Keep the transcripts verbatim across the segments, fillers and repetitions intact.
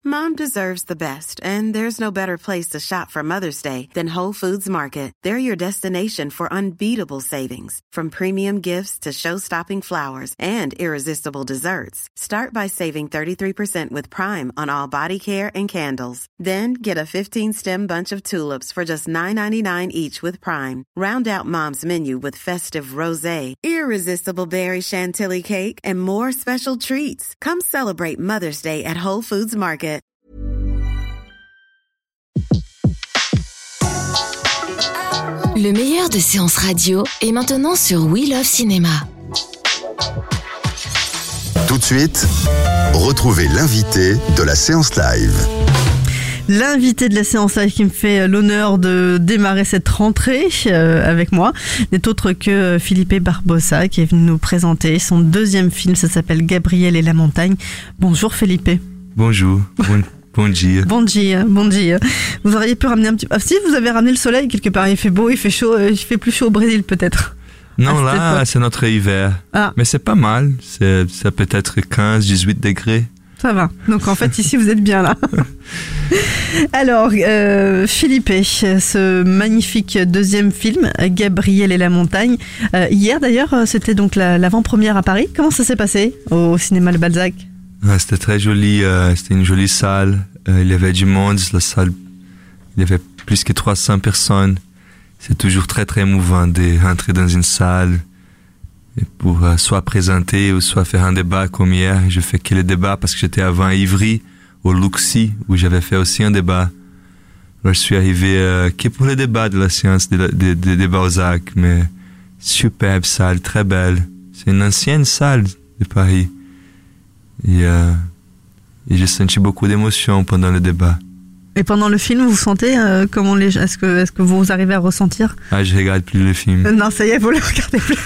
Mom deserves the best, and there's no better place to shop for Mother's Day than Whole Foods Market. They're your destination for unbeatable savings, from premium gifts to show-stopping flowers and irresistible desserts. Start by saving thirty-three percent with Prime on all body care and candles. Then get a fifteen-stem bunch of tulips for just nine ninety-nine each with Prime. Round out Mom's menu with festive rosé, irresistible berry chantilly cake, and more special treats. Come celebrate Mother's Day at Whole Foods Market. Le meilleur de séances radio est maintenant sur We Love Cinéma. Tout de suite, retrouvez l'invité de la séance live. L'invité de la séance live qui me fait l'honneur de démarrer cette rentrée euh, avec moi n'est autre que Felipe Barbosa, qui est venu nous présenter son deuxième film. Ça s'appelle Gabriel et la montagne. Bonjour Felipe. Bonjour. Bon... Bon dia. Bon dia, bon dia. Vous auriez pu ramener un petit... Ah, si, vous avez ramené le soleil quelque part. Il fait beau, il fait chaud. Il fait plus chaud au Brésil peut-être. Non, là, c'est notre hiver. Ah. Mais c'est pas mal. C'est, ça peut être quinze, dix-huit degrés. Ça va. Donc en fait, ici, vous êtes bien là. Alors, euh, Felipe, ce magnifique deuxième film, Gabriel et la montagne. Euh, hier d'ailleurs, c'était donc la, l'avant-première à Paris. Comment ça s'est passé au cinéma Le Balzac ? Ah, c'était très joli, euh, c'était une jolie salle, euh, il y avait du monde, la salle, il y avait plus que trois cents personnes. C'est toujours très très émouvant de rentrer dans une salle et pour euh, soit présenter ou soit faire un débat comme hier. Je fais que le débat parce que j'étais avant à Ivry, au Luxi, où j'avais fait aussi un débat. Alors je suis arrivé euh, que pour le débat de la séance de, de, de, de Balzac, mais superbe salle, très belle. C'est une ancienne salle de Paris. Et, euh, et j'ai senti beaucoup d'émotions pendant le débat. Et pendant le film, vous sentez euh, comment les est-ce que est-ce que vous arrivez à ressentir ? Ah, je regarde plus le film. Euh, non, ça y est, vous le regardez plus.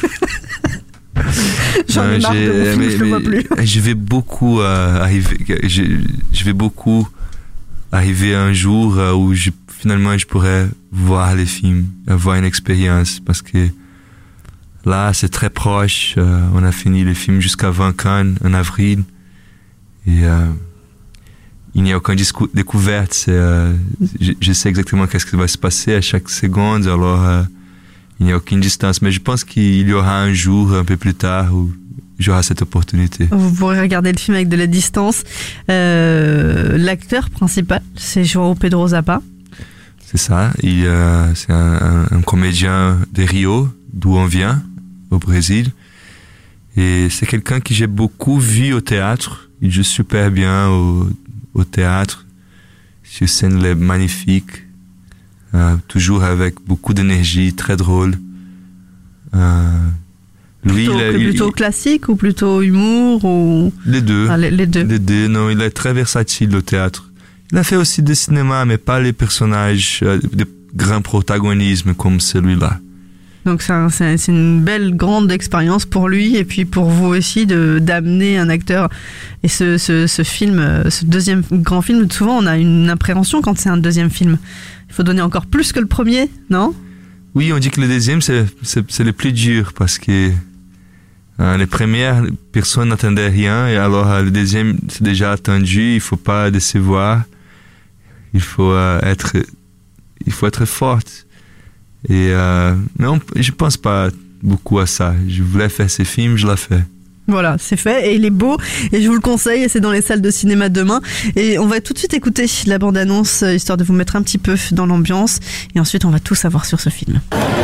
J'en ai marre de mon film, mais, je le vois plus. Je vais beaucoup euh, arriver. Je, je vais beaucoup arriver un jour euh, où je, finalement je pourrais voir les films, avoir une expérience, parce que là, c'est très proche. Euh, on a fini les films jusqu'avant Cannes en avril. Et euh, il n'y a aucune discou- découverte. C'est, euh, je, je sais exactement qu'est-ce qui va se passer à chaque seconde. Alors, euh, il n'y a aucune distance. Mais je pense qu'il y aura un jour, un peu plus tard, où j'aurai cette opportunité. Vous pourrez regarder le film avec de la distance. Euh, l'acteur principal, c'est João Pedro Zappa. C'est ça. Il, euh, c'est un, un, un comédien de Rio, d'où on vient, au Brésil. Et c'est quelqu'un que j'ai beaucoup vu au théâtre. Il joue super bien au, au théâtre. Sur scène, il est magnifique. Euh, toujours avec beaucoup d'énergie, très drôle. Euh, lui, plutôt, il est, plutôt il, classique ou plutôt humour ou... Les deux. Ah, les, les deux. Les deux, non, il est très versatile au théâtre. Il a fait aussi du cinéma, mais pas les personnages euh, de grand protagonisme comme celui-là. Donc c'est, un, c'est, c'est une belle grande expérience pour lui et puis pour vous aussi de d'amener un acteur. Et ce, ce, ce film, ce deuxième grand film, souvent on a une appréhension quand c'est un deuxième film. Il faut donner encore plus que le premier, non ? Oui, on dit que le deuxième c'est, c'est, c'est le plus dur parce que euh, les premières personne n'attendait rien et alors euh, le deuxième c'est déjà attendu. Il faut pas décevoir. Il faut euh, être, il faut être forte. Et euh, mais on, je pense pas beaucoup à ça. Je voulais faire ces films, je l'ai fait. Voilà, c'est fait et il est beau et je vous le conseille. C'est dans les salles de cinéma demain et on va tout de suite écouter la bande-annonce histoire de vous mettre un petit peu dans l'ambiance et ensuite on va tout savoir sur ce film.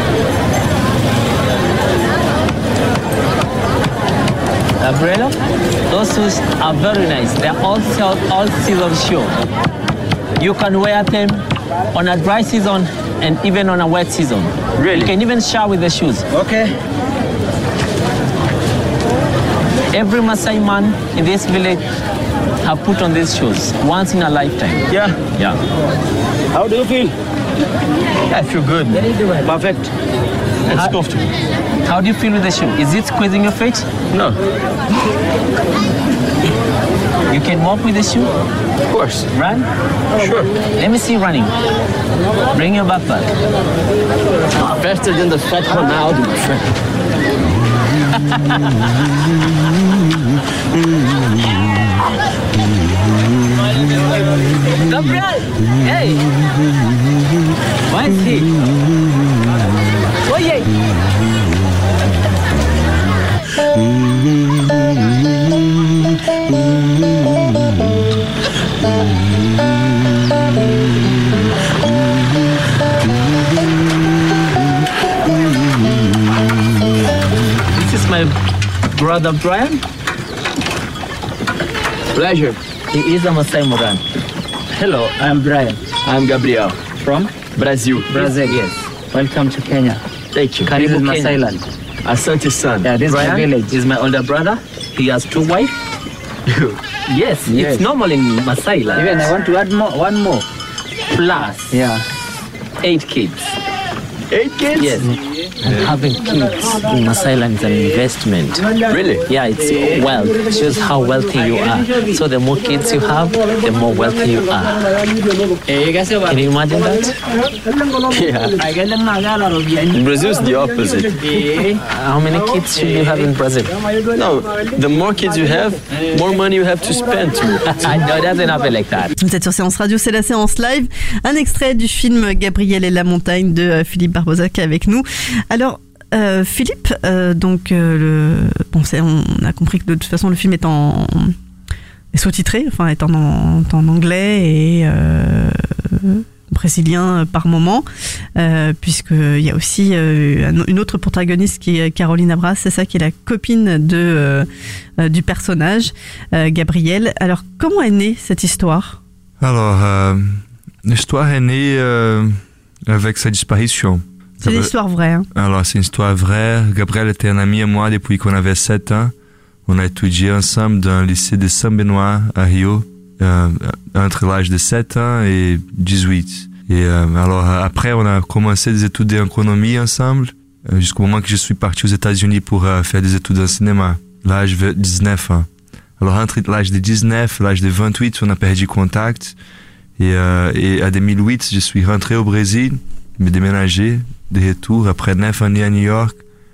Umbrella? Those shoes are very nice. They're all all season shoe. You can wear them on a dry season and even on a wet season. Really? You can even shower with the shoes. Okay. Every Maasai man in this village have put on these shoes once in a lifetime. Yeah? Yeah. How do you feel? I feel good. Perfect. It's how, comfortable. How do you feel with the shoe? Is it squeezing your feet? No. You can walk with the shoe? Of course. Run? Sure. Let me see you running. Bring your backpack. Faster than the fat Ronaldo, my friend. Gabriel! Hey! Where is he? Oh, yeah! This is my brother Brian. Pleasure. He is a Masai Moran. Hello, I'm Brian. I'm Gabriel. From Brazil. Brazil, yes. Welcome to Kenya. Thank you. Karibu This is Kenya. Masai land. Asante San. Yeah, this Brian is my village. is my older brother. He has two wives. Yes, Yes. it's normal in Masai land. Even I want to add more, one more. Plus Yeah. eight kids. Eight kids? Yes. And having kids in Masai land is an investment. Really? Yeah, it's wealth. It shows how wealthy you are. So the more kids you have, the more wealthy you are. Can you imagine that? Yeah. In Brazil, it's the opposite. How many kids should you have in Brazil? No, the more kids you have, more money you have to spend. No, it doesn't happen like that. Vous êtes sur Séance Radio, c'est la séance live. Un extrait du film Gabriel et la montagne de euh, Philippe Barbosa qui est avec nous. Alors, euh, Philippe, euh, donc, euh, le, bon, c'est, on a compris que de toute façon le film est en est sous-titré, enfin est en, en, en anglais et euh, brésilien par moment, euh, puisqu'il y a aussi euh, une autre protagoniste qui est Caroline Abras, c'est ça, qui est la copine de, euh, du personnage, euh, Gabriel. Alors, comment est née cette histoire ? Alors, euh, l'histoire est née euh, avec sa disparition. C'est une histoire vraie. Hein. Alors, c'est une histoire vraie. Gabriel était un ami à moi depuis qu'on avait sept ans. On a étudié ensemble dans le lycée de Saint-Benoît à Rio, euh, entre l'âge de sept ans et dix-huit. Et euh, alors, après, on a commencé des études d'économie ensemble, euh, jusqu'au moment que je suis parti aux États-Unis pour euh, faire des études en cinéma, l'âge de dix-neuf ans. Alors, entre l'âge de dix-neuf et l'âge de vingt-huit, on a perdu contact. Et, euh, et en deux mille huit, je suis rentré au Brésil, me déménagé de retour après neuf années à New York.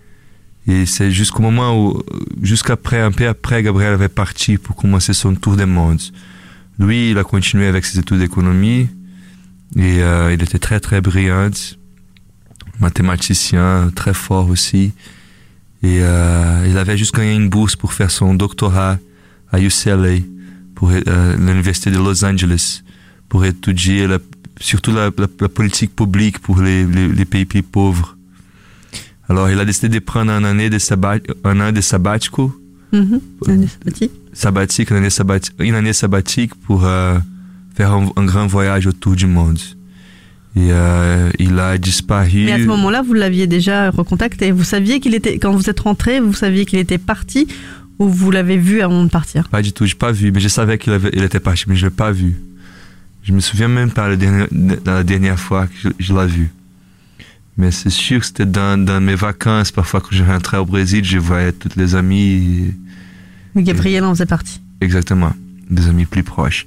Et c'est jusqu'au moment où, jusqu'après, un peu après, Gabriel avait parti pour commencer son tour du monde. Lui, il a continué avec ses études d'économie et euh, il était très très brillant, mathématicien, très fort aussi. Et euh, il avait juste gagné une bourse pour faire son doctorat à U C L A, pour euh, l'université de Los Angeles, pour étudier la, surtout la, la, la politique publique pour les, les, les pays plus pauvres. Alors, il a décidé de prendre une année de, sabbat, un an de sabbatico. Mm-hmm. Une année sabbatique. Sabbatique, une année sabbatique, une année sabbatique pour euh, faire un, un grand voyage autour du monde. Et euh, il a disparu. Mais à ce moment-là, vous l'aviez déjà recontacté. Vous saviez qu'il était, quand vous êtes rentré, vous saviez qu'il était parti ou vous l'avez vu avant de partir? Pas du tout, je n'ai pas vu, mais je savais qu'il avait, il était parti, mais je ne l'ai pas vu. Je me souviens même pas la dernière, la dernière fois que je, je l'ai vu. Mais c'est sûr que c'était dans, dans mes vacances, parfois quand je rentrais au Brésil, je voyais tous les amis. Et Gabriel en faisait partie. Exactement, des amis plus proches.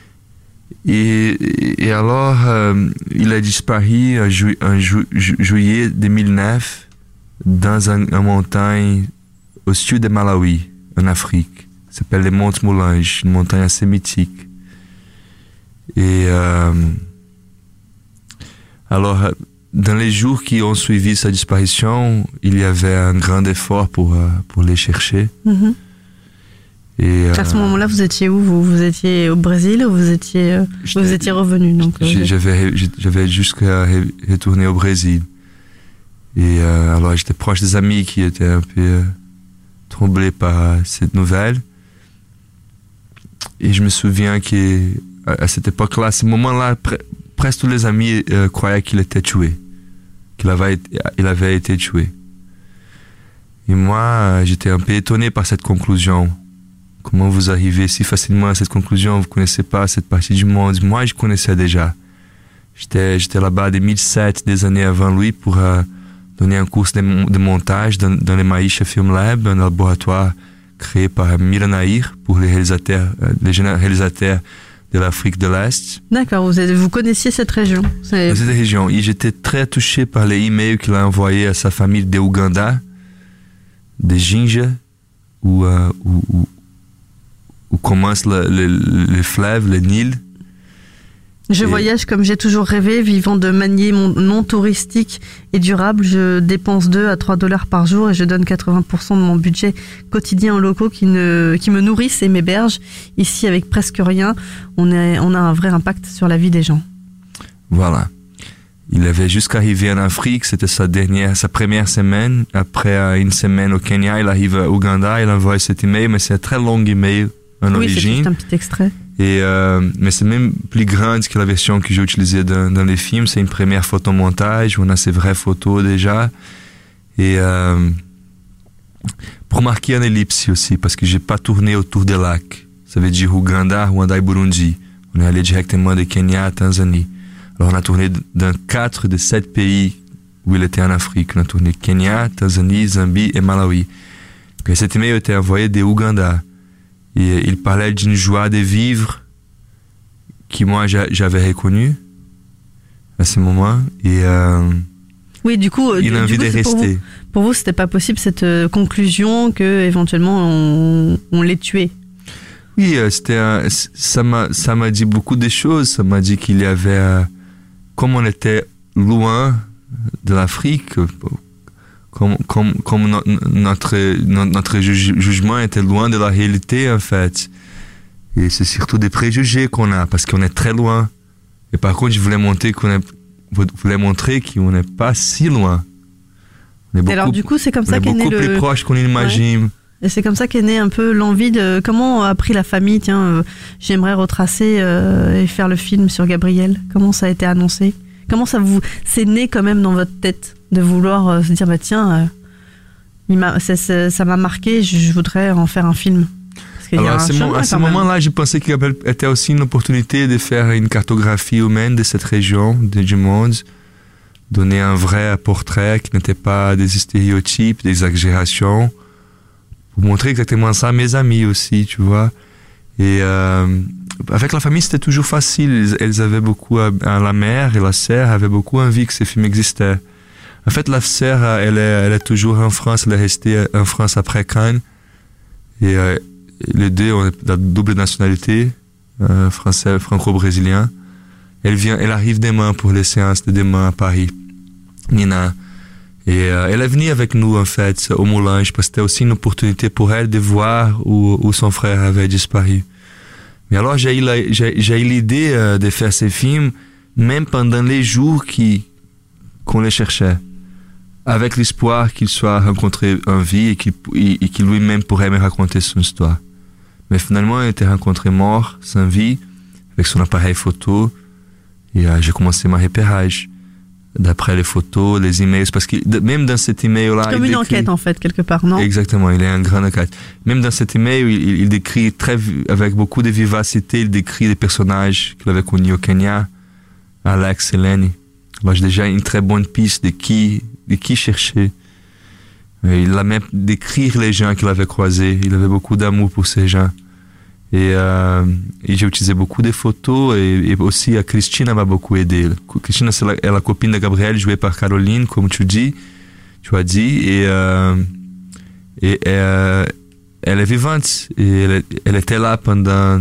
Et, et alors, euh, il a disparu en, ju, en ju, ju, juillet deux mille neuf dans une un montagne au sud de Malawi, en Afrique. Ça s'appelle les Monts Moulanges, une montagne assez mythique. Et euh, alors, dans les jours qui ont suivi sa disparition, il y avait un grand effort pour, euh, pour les chercher. Mm-hmm. Et, à ce euh, moment-là, vous étiez où? vous, vous étiez au Brésil ou vous étiez, euh, vous étiez revenu? Donc, euh, j'avais, j'avais jusqu'à retourner au Brésil. Et euh, alors, j'étais proche des amis qui étaient un peu euh, troublés par cette nouvelle. Et je me souviens qu'à à cette époque-là, à ce moment-là, pre- presque tous les amis euh, croyaient qu'il était tué, qu'il avait, il avait été tué. Et moi, euh, j'étais un peu étonné par cette conclusion. Comment vous arrivez si facilement à cette conclusion? Vous ne connaissez pas cette partie du monde. Moi, je connaissais déjà. J'étais, j'étais là-bas en deux mille sept, des années avant lui, pour euh, donner un cours de, de montage dans, dans le Maïcha Film Lab, un laboratoire créé par Miran Nahir pour les réalisateurs, euh, les jeunes réalisateurs de l'Afrique de l'Est. D'accord, vous, êtes, vous connaissiez cette région. C'est... Cette région. Et j'étais très touché par les emails qu'il a envoyés à sa famille de Ouganda, de Jinja, où, euh, où, où, où commence le, le, le fleuve, le Nil. Je Et- voyage comme j'ai toujours rêvé, vivant de manière mon- non touristique et durable. Je dépense deux à trois dollars par jour et je donne quatre-vingts pour cent de mon budget quotidien aux locaux qui, ne, qui me nourrissent et m'hébergent. Ici, avec presque rien, on, est, on a un vrai impact sur la vie des gens. Voilà. Il avait jusqu'à arriver en Afrique, c'était sa dernière, sa première semaine. Après euh, une semaine au Kenya, il arrive à Ouganda, il envoie cet email, mais c'est un très long email en Oui, c'est origine. juste un petit extrait. Et euh, mais c'est même plus grande que la version que j'ai utilisée dans, dans les films. C'est une première photomontage où on a ces vraies photos déjà. Et euh, pour marquer une ellipse aussi, parce que j'ai pas tourné autour des lacs. Ça veut dire Ouganda, Rwanda et Burundi. On est allé directement de Kenya à Tanzanie. Alors on a tourné dans quatre des sept pays où il était en Afrique. On a tourné Kenya, Tanzanie, Zambie et Malawi. Et cet email était envoyé de Ouganda. Et il parlait d'une joie de vivre qui moi j'a- j'avais reconnue à ce moment. Et euh, Oui, du coup, il du, a envie du coup, de c'est pour rester. vous, pour vous, c'était pas possible cette euh, conclusion que éventuellement on, on l'ait tué. Oui, euh, c'était un- c- ça m'a ça m'a dit beaucoup de choses. Ça m'a dit qu'il y avait, euh, comme on était loin de l'Afrique, euh, comme comme comme no- notre no- notre juge- jugement était loin de la réalité en fait. Et c'est surtout des préjugés qu'on a parce qu'on est très loin. Et par contre, je voulais montrer qu'on est, voulais montrer qu'on n'est pas si loin. On est Et beaucoup, alors, du coup, c'est comme on ça est qu'est né beaucoup plus le. proche qu'on imagine. Et c'est comme ça qu'est née un peu l'envie de. Comment a pris la famille, tiens, euh, j'aimerais retracer euh, et faire le film sur Gabriel. Comment ça a été annoncé? Comment ça vous. C'est né quand même dans votre tête de vouloir euh, se dire, bah tiens, euh, il m'a, c'est- c'est- ça m'a marqué, je, je voudrais en faire un film. Parce qu'il y a Alors, à un ce, chemin, mo- à ce quand même. moment-là, je pensais qu'il était aussi une opportunité de faire une cartographie humaine de cette région, de- du monde, donner un vrai portrait qui n'était pas des stéréotypes, des exagérations, pour montrer exactement ça à mes amis aussi, tu vois. Et euh, avec la famille, c'était toujours facile. Elles, elles avaient beaucoup, à, à la mère et la sœur avaient beaucoup envie que ces films existaient. En fait, la sœur, elle est, elle est toujours en France, elle est restée en France après Cannes. Et euh, les deux ont la double nationalité, euh, français, franco-brésilien. Elle vient, elle arrive demain pour les séances de demain à Paris, Nina. Et euh, elle est venue avec nous en fait au Moulange parce que c'était aussi une opportunité pour elle de voir où, où son frère avait disparu. Mais alors j'ai eu, la- j'ai, j'ai eu l'idée euh, de faire ces films même pendant les jours qui, qu'on les cherchait, avec l'espoir qu'il soit rencontré en vie et qu'il, et qu'il lui-même pourrait me raconter son histoire. Mais finalement, il était rencontré mort, sans vie, avec son appareil photo. Et euh, j'ai commencé ma repérage. D'après les photos, les emails, parce que de- même dans cet email-là... Comme il une décrit- enquête en fait, quelque part, non? Exactement, il est un grand enquête. Même dans cet email, il, il, il décrit très, vi- avec beaucoup de vivacité, il décrit les personnages qu'il avait connus au Kenya, Alex et Lenny. Alors j'ai déjà une très bonne piste de qui, de qui chercher. Et il a même décrit les gens qu'il avait croisés. Il avait beaucoup d'amour pour ces gens. Et, euh, et j'ai utilisé beaucoup de photos et, et aussi a Christina m'a beaucoup aidé. Christina, c'est la, est la copine de Gabriel, jouée par Caroline, comme tu dis, tu as dit. Et, euh, et euh, elle est vivante. Et elle, elle était là pendant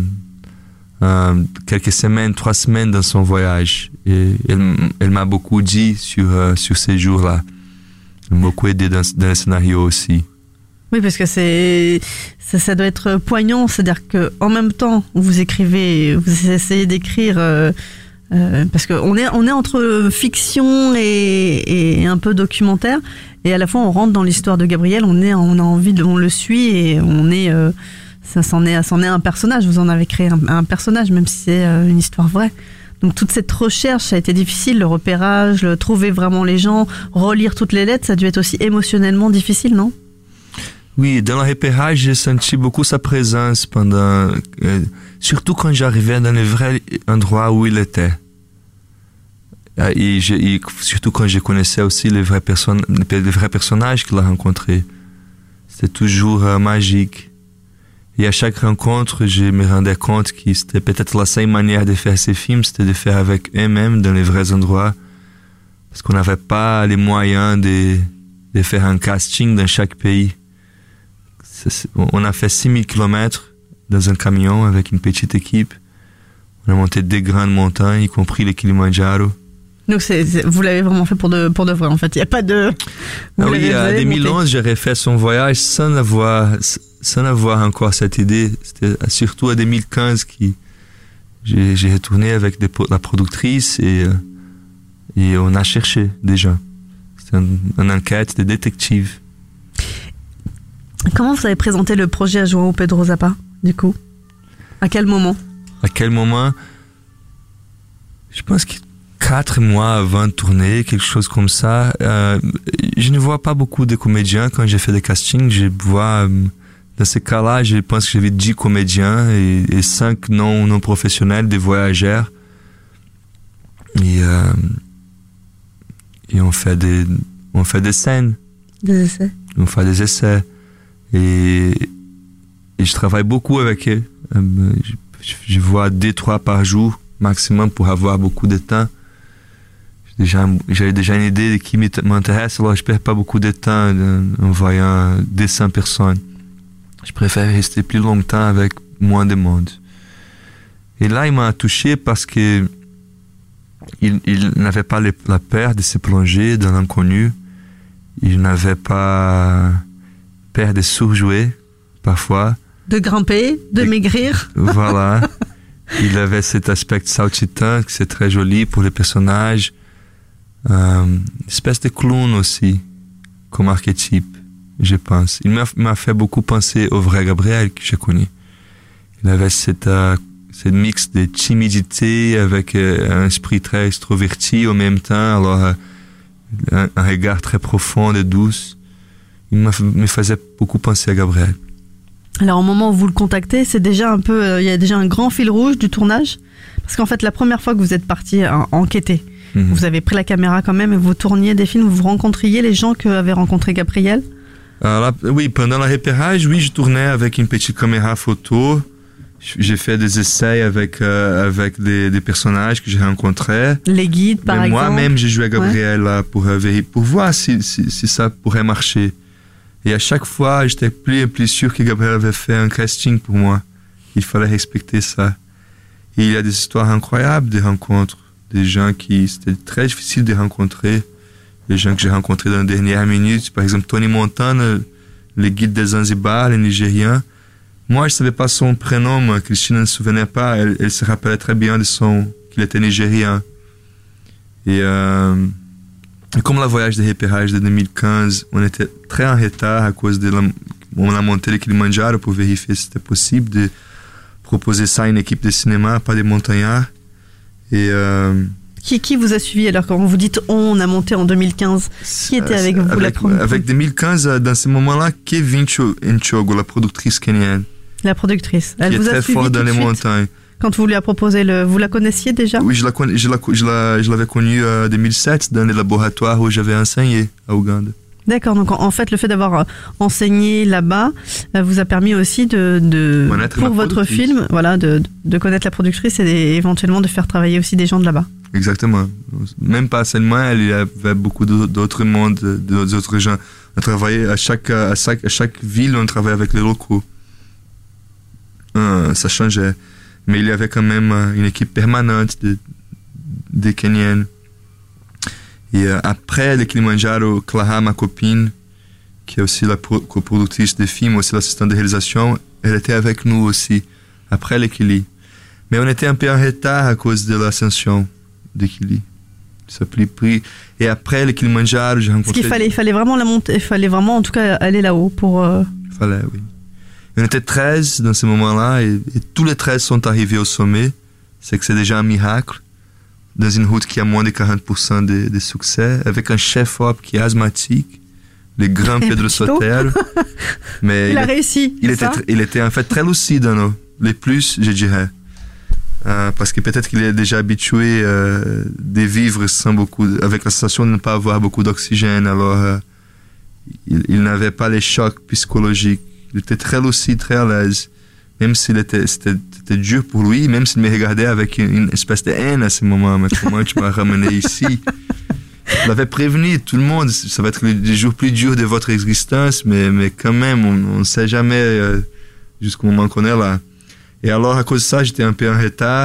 euh, quelques semaines, trois semaines dans son voyage. Et elle, elle m'a beaucoup dit sur, euh, sur ces jours-là. Elle m'a beaucoup aidé dans, dans le scénario aussi. Oui, parce que c'est ça, ça doit être poignant, c'est-à-dire que en même temps vous écrivez, vous essayez d'écrire, euh, euh, parce que on est on est entre fiction et, et un peu documentaire, et à la fois on rentre dans l'histoire de Gabriel, on est on a envie de, on le suit et on est euh, ça s'en est c'en est un personnage, vous en avez créé un, un personnage même si c'est euh, une histoire vraie. Donc toute cette recherche, ça a été difficile, le repérage, le trouver vraiment les gens, relire toutes les lettres, ça a dû être aussi émotionnellement difficile, non? Oui, dans le repérage, j'ai senti beaucoup sa présence pendant, euh, surtout quand j'arrivais dans le vrai endroit où il était. Et, je, et surtout quand je connaissais aussi les vrais, personnes, les vrais personnages qu'il a rencontrés. C'était toujours euh, magique. Et à chaque rencontre, je me rendais compte que c'était peut-être la seule manière de faire ces films, c'était de faire avec eux-mêmes dans les vrais endroits. Parce qu'on n'avait pas les moyens de, de faire un casting dans chaque pays. On a fait six mille kilomètres dans un camion avec une petite équipe. On a monté des grandes montagnes, y compris le Kilimanjaro. Donc c'est, c'est, vous l'avez vraiment fait pour de, pour de vrai en fait, il n'y a pas de... Ah oui, en deux mille onze, j'ai fait son voyage sans avoir, sans avoir encore cette idée. C'était surtout en deux mille quinze que j'ai, j'ai retourné avec des, la productrice et, et on a cherché déjà. C'était une, une enquête de détective. Comment vous avez présenté le projet à João Pedro Zappa, du coup? À quel moment? À quel moment? Je pense que quatre mois avant de tourner, quelque chose comme ça. Euh, je ne vois pas beaucoup de comédiens quand j'ai fait des castings. Je vois, dans ces cas-là, je pense que j'avais dix comédiens et, et cinq non, non professionnels, des voyageurs. Et, euh, et on fait des, on fait des scènes. Des essais. On fait des essais. Et, et je travaille beaucoup avec eux. Je, je vois deux, trois par jour maximum pour avoir beaucoup de temps. J'ai déjà, j'ai déjà une idée de qui m'intéresse, alors je ne perds pas beaucoup de temps en voyant deux cents personnes. Je préfère rester plus longtemps avec moins de monde. Et là, il m'a touché parce que il, il n'avait pas les, la peur de se plonger dans l'inconnu. Il n'avait pas peur de surjouer, parfois. De grimper, de et, maigrir. Voilà. Il avait cet aspect saltitant, que c'est très joli pour les personnages. Euh, une espèce de clown aussi, comme archétype, je pense. Il m'a, m'a fait beaucoup penser au vrai Gabriel que j'ai connu. Il avait cette, euh, cette mix de timidité avec euh, un esprit très extroverti au même temps, alors euh, un, un regard très profond et douce. Il m'a, me faisait beaucoup penser à Gabriel. Alors au moment où vous le contactez, c'est déjà un peu, euh, il y a déjà un grand fil rouge du tournage, parce qu'en fait la première fois que vous êtes parti euh, enquêter, mmh. vous avez pris la caméra quand même et vous tourniez des films, vous rencontriez les gens qu'avait rencontré Gabriel. Alors là, oui, pendant le repérage, oui, je tournais avec une petite caméra photo. J'ai fait des essais avec euh, avec des, des personnages que j'ai rencontrés. Les guides, par Mais exemple. Moi-même, j'ai joué à Gabriel ouais. là pour euh, pour voir si, si si ça pourrait marcher. Et à chaque fois, j'étais plus et plus sûr que Gabriel avait fait un casting pour moi. Il fallait respecter ça. Et il y a des histoires incroyables de rencontres. Des gens qui, c'était très difficile de rencontrer. Des gens que j'ai rencontrés dans les dernières minutes. Par exemple, Tony Montana, le guide des Zanzibar, le Nigérien. Moi, je savais pas son prénom. Moi. Christine ne se souvenait pas. Elle, elle se rappelait très bien de son, qu'il était nigérien. Et, euh, Et comme le voyage de repérage de deux mille quinze, on était très en retard à cause de la, on a monté le Kilimanjaro pour vérifier si c'était possible de proposer ça à une équipe de cinéma, pas des montagnards. Et euh, qui, qui vous a suivi alors quand vous dites on a monté en deux mille quinze? Qui était avec vous avec, la première fois? Avec deux mille quinze, dans ce moment-là, Kevin Nchogo, la productrice kenyane. La productrice. Elle qui vous est a très suivi forte dans les suite montagnes. Quand vous lui a proposé le... Vous la connaissiez déjà? Oui, je, la, je, la, je, la, je l'avais connue en deux mille sept dans les laboratoires où j'avais enseigné à Ouganda. D'accord, donc en, en fait le fait d'avoir enseigné là-bas vous a permis aussi de, de pour votre film, voilà, de, de connaître la productrice et éventuellement de faire travailler aussi des gens de là-bas. Exactement. Même pas seulement, il y avait beaucoup d'autres mondes, d'autres gens. On travaillait à chaque, à chaque, à chaque ville, on travaillait avec les locaux. Euh, ça changeait. Mais il y avait quand même une équipe permanente de, de Kenyans. Et euh, après le Kilimanjaro, Clara, ma copine, qui est aussi la pro- coproductrice des films, aussi l'assistante de réalisation, elle était avec nous aussi, après le Kili. Mais on était un peu en retard à cause de l'ascension de Kili. Ça a pris. Et après le Kilimanjaro, j'ai rencontré... Parce qu'il fallait, il fallait vraiment la monter, il fallait vraiment en tout cas aller là-haut pour... Euh... Il fallait, oui. On était treize dans ce moment-là et, et tous les treize sont arrivés au sommet. C'est que c'est déjà un miracle. Dans une route qui a moins de quarante pour cent de, de succès, avec un chef-op qui est asthmatique, le grand Pedro Sotero. Mais il, il a est, réussi. Il était, il était en fait très lucide, non? Les plus, je dirais. Euh, parce que peut-être qu'il est déjà habitué euh, de vivre sans beaucoup, avec la sensation de ne pas avoir beaucoup d'oxygène. Alors, euh, il, il n'avait pas les chocs psychologiques. Il était très lucide, très à l'aise. Même s'il était, c'était, c'était dur pour lui, même s'il me regardait avec une, une espèce de haine à ce moment. Mais comment tu m'as ramené ici? Il avait prévenu tout le monde, ça va être les jours plus durs de votre existence, mais, mais quand même, on ne sait jamais euh, jusqu'au moment qu'on est là. Et alors, à cause de ça, j'étais un peu en retard.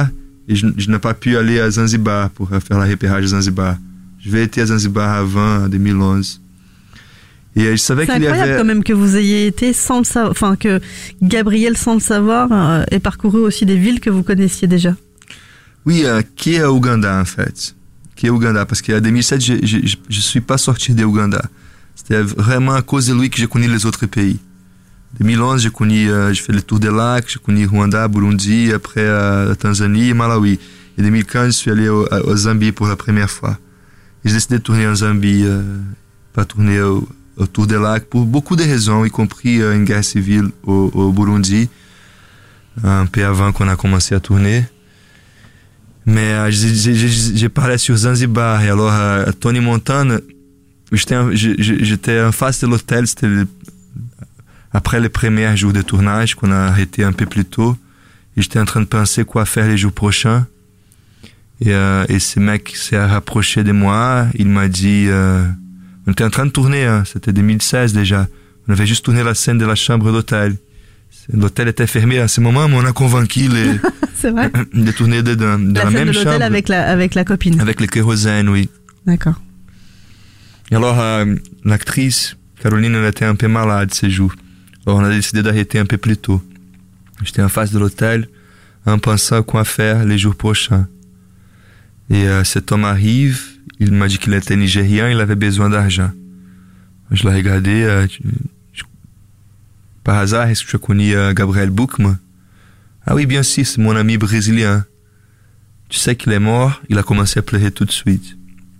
et je, je n'ai pas pu aller à Zanzibar pour faire la repérage à Zanzibar. Je vais été à Zanzibar avant, en deux mille onze. Et je savais C'est qu'il y incroyable avait... quand même que vous ayez été sans le savoir, enfin que Gabriel, sans le savoir, euh, ait parcouru aussi des villes que vous connaissiez déjà. Oui, euh, qui est Ouganda en fait? Qui est Ouganda? Parce qu'en deux mille sept, je ne suis pas sorti de Ouganda. C'était vraiment à cause de lui que j'ai connu les autres pays. En deux mille onze, j'ai connu, euh, j'ai fait le tour des lacs, j'ai connu Rwanda, Burundi, après euh, la Tanzanie et Malawi. Et en deux mille quinze, je suis allé au, au Zambie pour la première fois. Et j'ai décidé de tourner en Zambie, euh, pas tourner au, au tour des lacs, pour beaucoup de raisons, y compris euh, une guerre civile au, au Burundi, un peu avant qu'on a commencé à tourner. Mais euh, j'ai, j'ai, j'ai parlé sur Zanzibar, et alors euh, Tony Montana, j'étais, j'étais en face de l'hôtel, c'était le, après les premiers jours de tournage qu'on a arrêté un peu plus tôt, et j'étais en train de penser quoi faire les jours prochains. Et, euh, et ce mec s'est rapproché de moi, il m'a dit, euh, on était en train de tourner, hein, c'était deux mille seize déjà, on avait juste tourné la scène de la chambre d'hôtel. L'hôtel était fermé à ce moment, mais on a convaincu les, C'est vrai de tourner dedans, dans la, la même scène de l'hôtel chambre. avec la, avec la copine. Avec le kérosène, oui. D'accord. Et alors, euh, l'actrice, Caroline, elle était un peu malade ces jours. Alors, on a décidé d'arrêter un peu plus tôt. J'étais en face de l'hôtel, en pensant quoi faire les jours prochains. Et euh, cet homme arrive, il m'a dit qu'il était nigérian, il avait besoin d'argent. Je l'ai regardé, euh, je, par hasard, est-ce que tu connais euh, Gabriel Boukman? Ah oui, bien sûr, c'est mon ami brésilien. Tu sais qu'il est mort, il a commencé à pleurer tout de suite.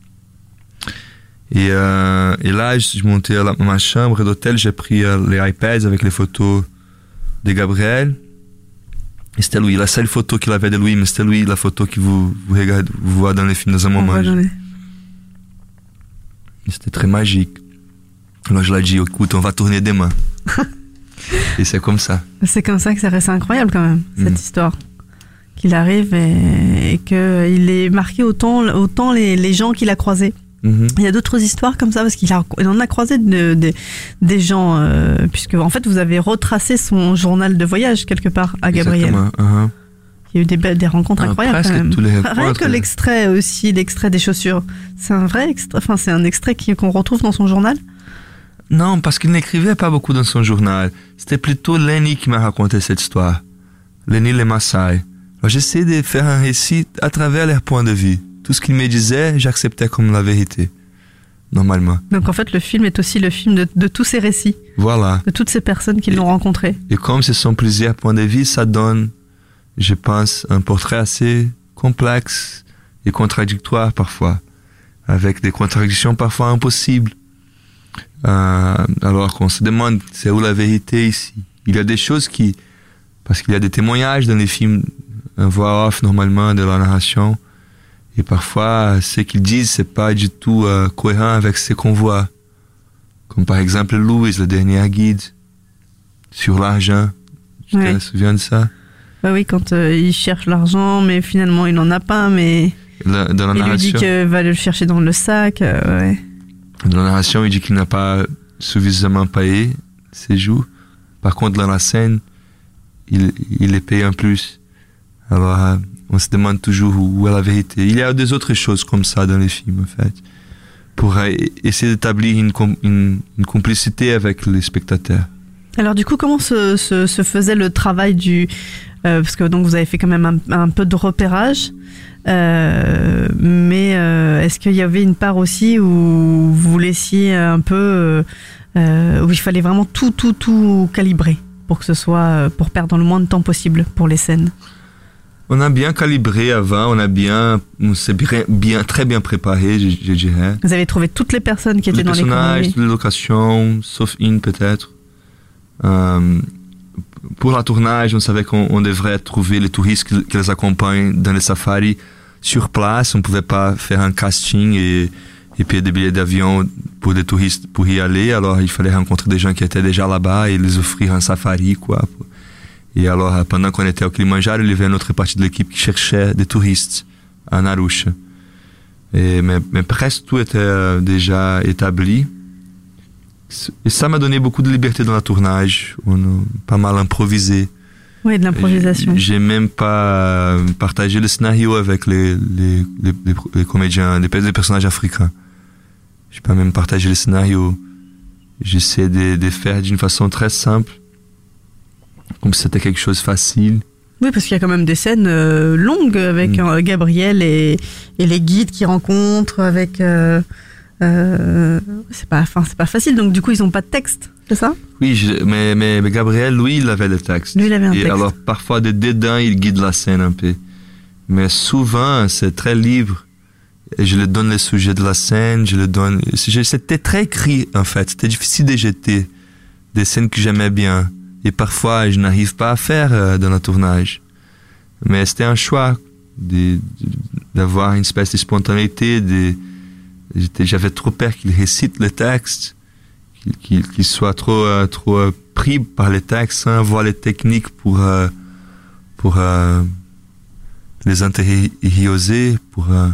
Et, euh, et là, je suis monté à la, ma chambre d'hôtel, j'ai pris euh, les iPads avec les photos de Gabriel. Et c'était lui, la seule photo qu'il avait de lui, mais c'était lui la photo que vous, vous regardez, vous voyez dans les films dans un moment. Les... C'était très magique. Alors je lui ai dit, écoute, on va tourner demain. Et c'est comme ça. C'est comme ça que ça reste incroyable quand même, cette Mm. histoire. Qu'il arrive et, et qu'il ait marqué autant, autant les, les gens qu'il a croisés. Mm-hmm. Il y a d'autres histoires comme ça parce qu'il a, il en a croisé de, de, des gens, euh, puisque en fait vous avez retracé son journal de voyage quelque part à Gabriel. Uh-huh. Il y a eu des, belles, des rencontres Ah, incroyables presque quand même. tous les Rien rencontres. que l'extrait aussi, l'extrait des chaussures. C'est un vrai extrait, enfin c'est un extrait qui, qu'on retrouve dans son journal. Non, parce qu'il n'écrivait pas beaucoup dans son journal. C'était plutôt Lenny qui m'a raconté cette histoire. Lenny les Maasai. Alors j'essayais de faire un récit à travers leur point de vue. Tout ce qu'il me disait, j'acceptais comme la vérité. Normalement. Donc en fait le film est aussi le film de, de tous ces récits, Voilà. de toutes ces personnes qui Et- l'ont rencontré. Et comme ce sont plusieurs points de vue, ça donne, je pense, un portrait assez complexe et contradictoire parfois. Avec des contradictions parfois impossibles. Euh, alors qu'on se demande, c'est où la vérité ici? Il y a des choses qui... Parce qu'il y a des témoignages dans les films, un voix off normalement de la narration. Et parfois, ce qu'ils disent, c'est pas du tout euh, cohérent avec ce qu'on voit. Comme par exemple Louis, le dernier guide, sur l'argent. Tu Ouais. te souviens de ça? Bah oui, quand euh, il cherche l'argent, mais finalement il n'en a pas, mais La- dans la il lui dit narration, qu'il va le chercher dans le sac. euh, ouais. dans la narration, il dit qu'il n'a pas suffisamment payé ses jours. Par contre, dans la scène, il, il les paye en plus. Alors, euh, on se demande toujours où, où est la vérité. Il y a des autres choses comme ça dans les films, en fait, pour euh, essayer d'établir une, com- une, une complicité avec les spectateurs. Alors du coup, comment se, se, se faisait le travail du... euh, parce que donc vous avez fait quand même un, un peu de repérage, euh, mais euh, est-ce qu'il y avait une part aussi où vous laissiez un peu... euh, euh, où il fallait vraiment tout, tout, tout calibrer pour que ce soit... euh, pour perdre le moins de temps possible pour les scènes? On a bien calibré avant, on a bien, on s'est bien, bien, très bien préparé, je, je dirais. Vous avez trouvé toutes les personnes qui Tous étaient les dans les personnages, colonies. toutes les locations, sauf une peut-être. Euh, pour le tournage, on savait qu'on on devrait trouver les touristes qui, qui les accompagnent dans les safaris sur place. On ne pouvait pas faire un casting et, et payer des billets d'avion pour des touristes pour y aller. Alors il fallait rencontrer des gens qui étaient déjà là-bas et les offrir un safari, quoi. Et alors, pendant qu'on était au Kilimanjaro, il y avait une autre partie de l'équipe qui cherchait des touristes à Arusha. Et, mais, mais presque tout était euh, déjà établi. Et ça m'a donné beaucoup de liberté dans le tournage. On a pas mal improvisé. Oui, de l'improvisation. J'ai même pas partagé le scénario avec les, les, les, les, les comédiens, les, les personnages africains. J'ai pas même partagé le scénario. J'essaie de, de faire d'une façon très simple, comme si c'était quelque chose de facile. Oui, parce qu'il y a quand même des scènes euh, longues avec mmh. euh, Gabriel et, et les guides qu'ils rencontrent avec... Euh, euh, c'est pas, enfin, c'est pas facile, donc du coup, ils ont pas de texte, c'est ça? Oui, je, mais, mais, mais Gabriel, lui, il avait le texte. Lui, il avait un et texte. Alors, parfois, de dedans, il guide la scène un peu. Mais souvent, c'est très libre. Et je lui donne le sujet de la scène, je le donne... C'était très écrit, en fait. C'était difficile de jeter des scènes que j'aimais bien. Et parfois, je n'arrive pas à faire euh, dans le tournage. Mais c'était un choix de, de, d'avoir une espèce de spontanéité. De, j'avais trop peur qu'il récite le texte, qu'il, qu'il, qu'il soit trop, euh, trop euh, pris par les textes sans voir les techniques pour, euh, pour euh, les intérioriser, pour, euh,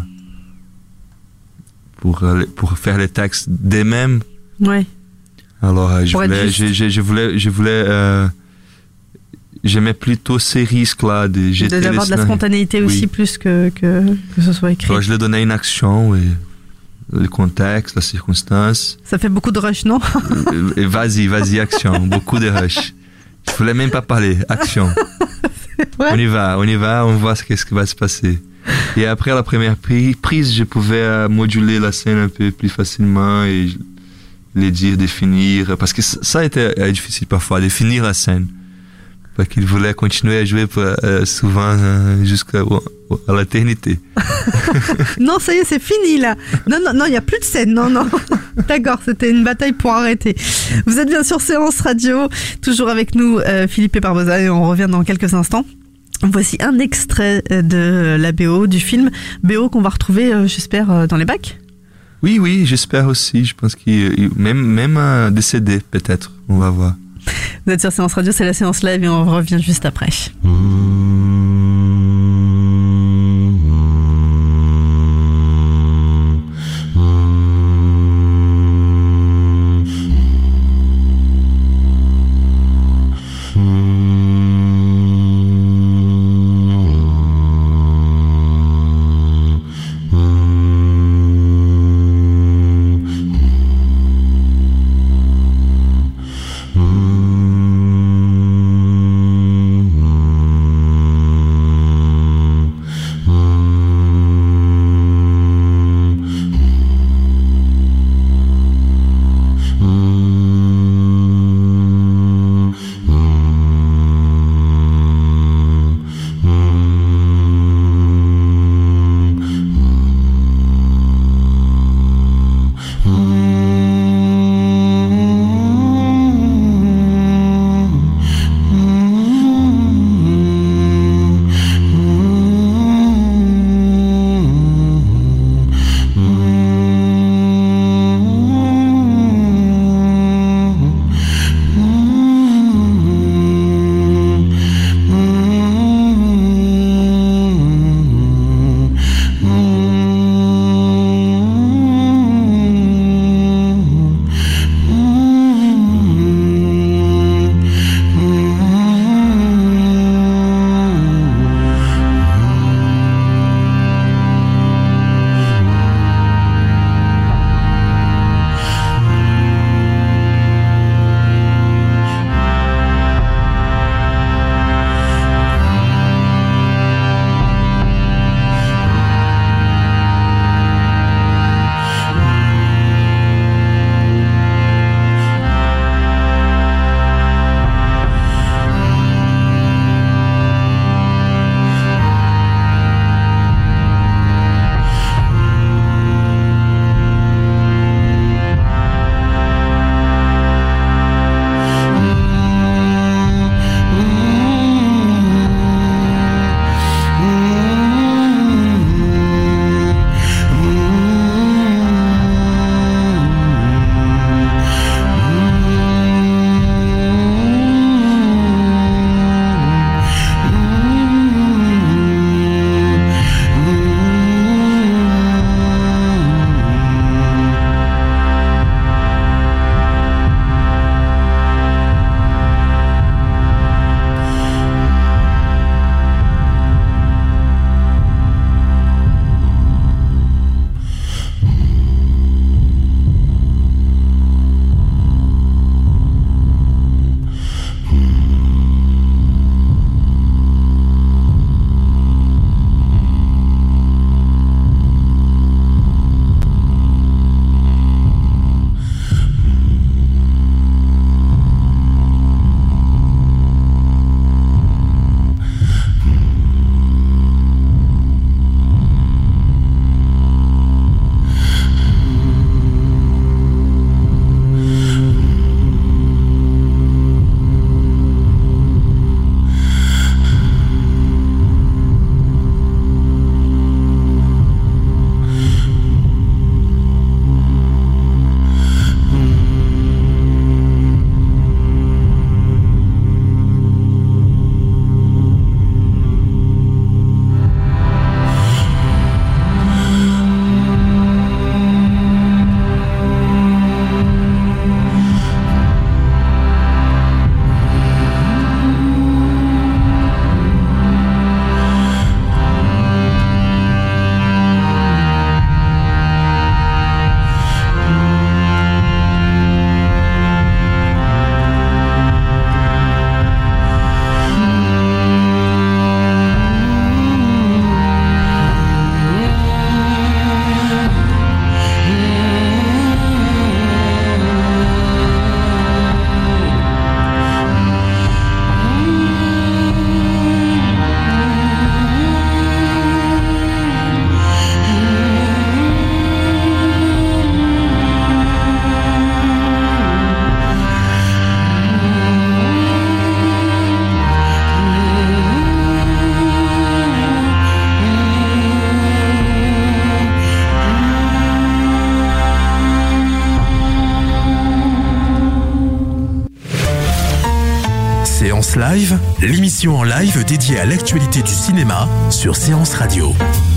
pour, euh, pour faire les textes d'eux-mêmes. Ouais. Alors, euh, je, voulais, je, je, je voulais, je voulais, euh, j'aimais plutôt ces risques-là de jeter d'avoir les de la spontanéité oui. aussi plus que, que que ce soit écrit. Alors, je lui donnais une action et le contexte, la circonstance. Ça fait beaucoup de rush, non? et, et vas-y, vas-y, action, beaucoup de rush. Je voulais même pas parler, action. On y va, on y va, on voit ce qu'est-ce qui va se passer. Et après la première prise, je pouvais euh, moduler la scène un peu plus facilement et je, les dire, définir, parce que ça a été difficile parfois, définir la scène. Parce qu'il voulait continuer à jouer pour, euh, souvent euh, jusqu'à à l'éternité. Non, ça y est, c'est fini là. Non, non, non, il n'y a plus de scène. Non, non. D'accord, c'était une bataille pour arrêter. Vous êtes bien sur Séance Radio, toujours avec nous, euh, Philippe Barbosa, et on revient dans quelques instants. Voici un extrait de la B O du film. B O qu'on va retrouver, euh, j'espère, dans les bacs. Oui, oui, j'espère aussi. Je pense qu'il même même un D C D peut-être. On va voir. Vous êtes sur Séance Radio, c'est la séance live et on revient juste après. Mm-hmm. Live, l'émission en live dédiée à l'actualité du cinéma sur Séance Radio.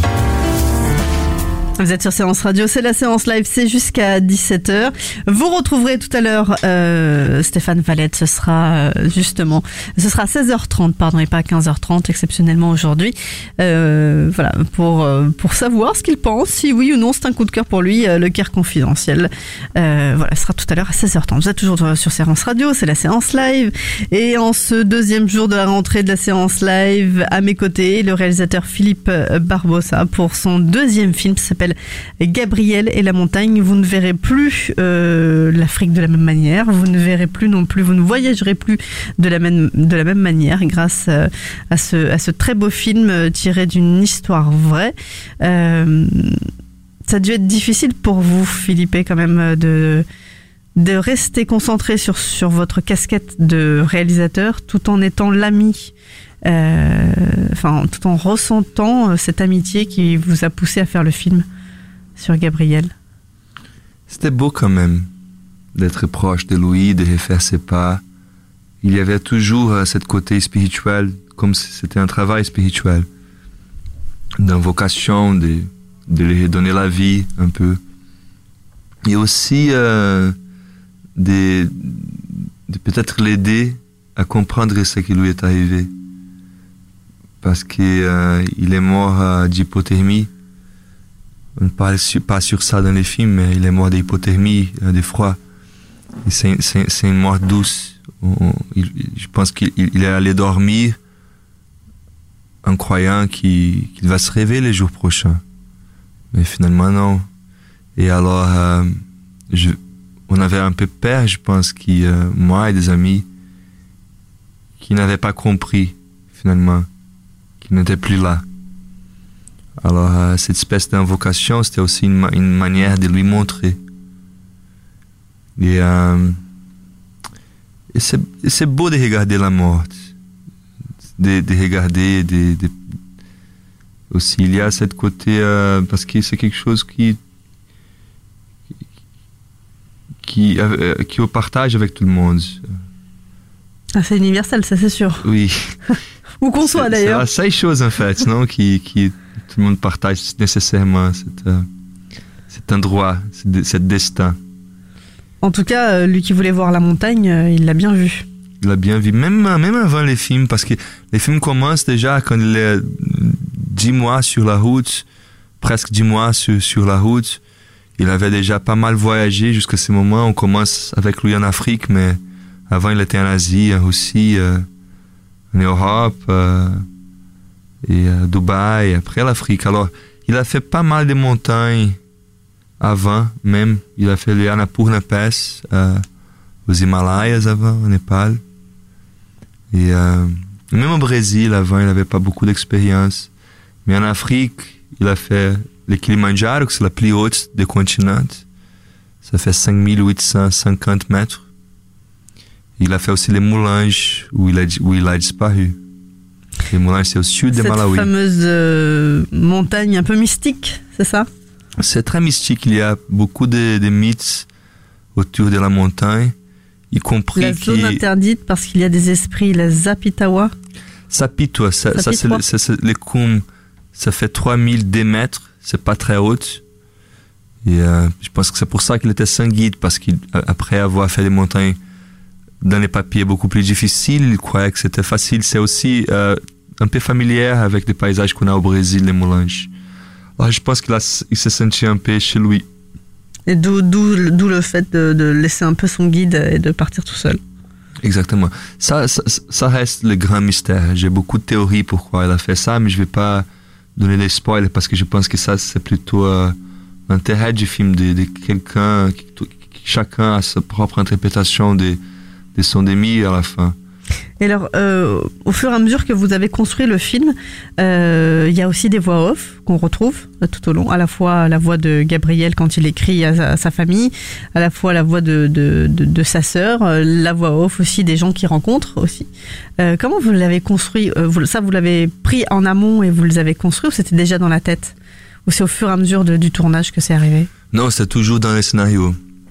Vous êtes sur Séance Radio, c'est la séance live, c'est jusqu'à dix-sept heures. Vous retrouverez tout à l'heure euh, Stéphane Valette, ce sera euh, justement, ce sera à seize heures trente, pardon, et pas à quinze heures trente, exceptionnellement aujourd'hui. Euh, voilà, pour, euh, pour savoir ce qu'il pense, si oui ou non c'est un coup de cœur pour lui, euh, le Caire confidentiel. Euh, voilà, ce sera tout à l'heure à seize heures trente. Vous êtes toujours sur Séance Radio, c'est la séance live. Et en ce deuxième jour de la rentrée de la séance live, à mes côtés, le réalisateur Philippe Barbossa pour son deuxième film, ça s'appelle Gabriel et la montagne. Vous ne verrez plus euh, l'Afrique de la même manière, vous ne verrez plus non plus, vous ne voyagerez plus de la même, de la même manière grâce euh, à, ce, à ce très beau film euh, tiré d'une histoire vraie. Euh, ça a dû être difficile pour vous, Philippe, quand même, de, de rester concentré sur, sur votre casquette de réalisateur tout en étant l'ami, euh, enfin, tout en ressentant cette amitié qui vous a poussé à faire le film sur Gabriel. C'était beau quand même d'être proche de lui, de refaire ses pas. Il y avait toujours euh, ce côté spirituel, comme si c'était un travail spirituel, d'invocation, de, de lui redonner la vie un peu. Et aussi euh, de, de peut-être l'aider à comprendre ce qui lui est arrivé. Parce qu'il euh, est mort euh, d'hypothermie. On ne parle pas sur ça dans les films, mais il est mort d'hypothermie, de froid. Et c'est, c'est, c'est une mort douce. On, il, je pense qu'il il est allé dormir en croyant qu'il, qu'il va se réveiller les jours prochains. Mais finalement, non. Et alors, euh, je, on avait un peu peur, je pense, qui, euh, moi et des amis, qui n'avaient pas compris, finalement, qu'il n'était plus là. Alors, euh, cette espèce d'invocation, c'était aussi une, ma- une manière de lui montrer. Et, euh, et, c'est, et c'est beau de regarder la mort, de, de regarder, de, de, aussi il y a cette côté, euh, parce que c'est quelque chose qui, qui, euh, qui on partage avec tout le monde. Ah, c'est universel, ça c'est sûr. Oui. Où qu'on soit d'ailleurs. C'est la seule chose en fait, non, qui, qui tout le monde partage nécessairement, cet, euh, cet endroit, cet, cet destin. En tout cas, euh, lui qui voulait voir la montagne, euh, il l'a bien vu. Il l'a bien vu, même, même avant les films, parce que les films commencent déjà quand il est dix mois sur la route, presque dix mois sur, sur la route. Il avait déjà pas mal voyagé jusqu'à ce moment. On commence avec lui en Afrique, mais avant il était en Asie, en Russie, euh, en Europe, euh, et à Dubaï, après l'Afrique. Alors, il a fait pas mal de montagnes avant, même. Il a fait le Annapurna Pass, euh, aux Himalayas avant, au Népal. Et euh, même au Brésil, avant, il n'avait pas beaucoup d'expérience. Mais en Afrique, il a fait le Kilimanjaro, que c'est la plus haute des continents. Ça fait cinq mille huit cent cinquante mètres. Il a fait aussi les Moulanges, où il a, où il a disparu. Les Moulanges, c'est au sud de Malawi. Cette fameuse euh, montagne un peu mystique, c'est ça? C'est très mystique. Il y a beaucoup de, de mythes autour de la montagne, y compris... La zone qui... interdite parce qu'il y a des esprits, la Zapitawa. Sapitwa, ça, ça c'est, c'est, c'est les Koum. Ça fait trois mille deux mètres, c'est pas très haut. Et euh, je pense que c'est pour ça qu'il était sans guide, parce qu'après avoir fait des montagnes dans les papiers beaucoup plus difficiles, il croyait que c'était facile. C'est aussi euh, un peu familier avec les paysages qu'on a au Brésil, les Moulanges. Alors je pense qu'il a, il s'est senti un peu chez lui. Et d'où, d'où, d'où le fait de, de laisser un peu son guide et de partir tout seul. Exactement. Ça, ça, ça reste le grand mystère. J'ai beaucoup de théories pourquoi il a fait ça, mais je ne vais pas donner des spoilers parce que je pense que ça, c'est plutôt euh, l'intérêt du film de, de quelqu'un, qui, chacun a sa propre interprétation de, de son demi à la fin. Et alors, euh, au fur et à mesure que vous avez construit le film, euh, il y a aussi des voix off qu'on retrouve tout au long. À la fois la voix de Gabriel quand il écrit à sa, à sa famille, à la fois la voix de, de, de, de sa sœur, la voix off aussi des gens qu'il rencontre aussi. Euh, comment vous l'avez construit? vous, Ça, vous l'avez pris en amont et vous les avez construits, ou c'était déjà dans la tête? Ou c'est au fur et à mesure de, du tournage que c'est arrivé? Non, c'est toujours dans les scénarios.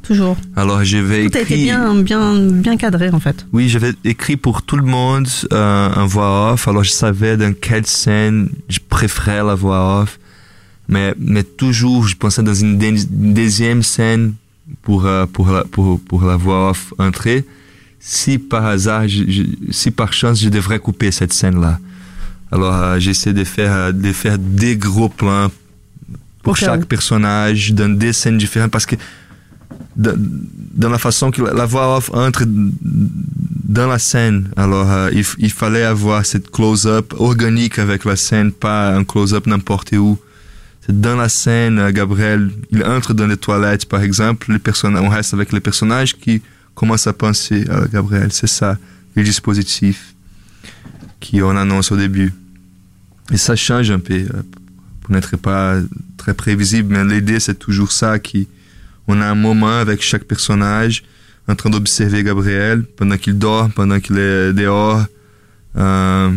toujours. Alors j'avais Tout écrit... a été bien, bien, bien cadré en fait. Oui, j'avais écrit pour tout le monde euh, un voix off. Alors je savais dans quelle scène je préférais la voix off. Mais, mais toujours, je pensais dans une, dé- une deuxième scène pour, euh, pour, la, pour, pour la voix off entrer. Si par hasard, je, je, si par chance, je devrais couper cette scène-là. Alors euh, j'essaie de faire, de faire des gros plans pour Okay. chaque personnage, dans des scènes différentes. Parce que dans, dans la façon que la, la voix off entre dans la scène, alors euh, il, il fallait avoir cette close-up organique avec la scène, pas un close-up n'importe où. C'est dans la scène, euh, Gabriel, il entre dans les toilettes, par exemple, les personnages, on reste avec les personnages qui commencent à penser à Gabriel. C'est ça, le dispositif qu'on annonce au début. Et ça change un peu, euh, pour n'être pas très prévisible, mais l'idée c'est toujours ça, qui on a un moment avec chaque personnage en train d'observer Gabriel pendant qu'il dort, pendant qu'il est dehors, euh,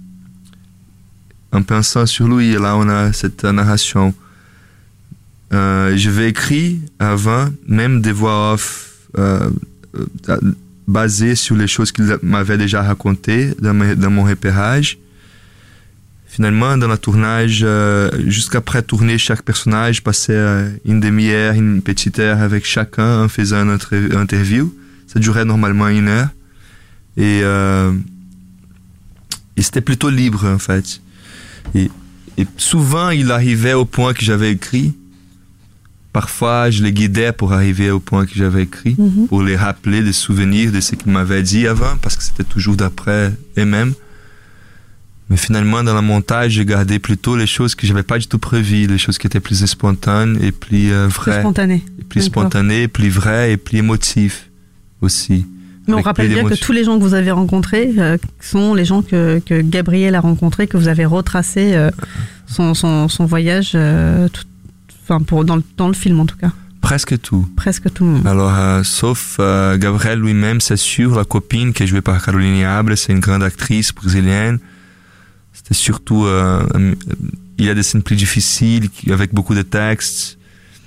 en pensant sur lui. Et là, on a cette narration. Euh, je vais écrire avant, même des voix off euh, basées sur les choses qu'il m'avait déjà racontées dans, mes, dans mon repérage. Finalement, dans le tournage, euh, jusqu'après tourner chaque personnage, passer euh, une demi-heure, une petite heure avec chacun en faisant une entre- interview. Ça durait normalement une heure. Et, euh, et c'était plutôt libre, en fait. Et, et souvent, il arrivait au point que j'avais écrit. Parfois, je les guidais pour arriver au point que j'avais écrit, mm-hmm. pour les rappeler des souvenirs de ce qu'ils m'avaient dit avant, parce que c'était toujours d'après eux-mêmes. Mais finalement, dans le montage, j'ai gardé plutôt les choses que j'avais pas du tout prévues, les choses qui étaient plus spontanées et plus euh, vraies. Plus spontanées. Et plus spontanées, plus vraies et plus émotives aussi. Mais on rappelle bien que tous les gens que vous avez rencontrés euh, sont les gens que, que Gabriel a rencontrés, que vous avez retracé euh, son, son, son voyage, euh, tout, enfin pour, dans, le, dans le film en tout cas. Presque tout. Presque tout le monde. Alors, euh, sauf euh, Gabriel lui-même, c'est sûr, la copine qui est jouée par Caroline Abre, c'est une grande actrice brésilienne. C'était surtout, euh, il y a des scènes plus difficiles, avec beaucoup de textes.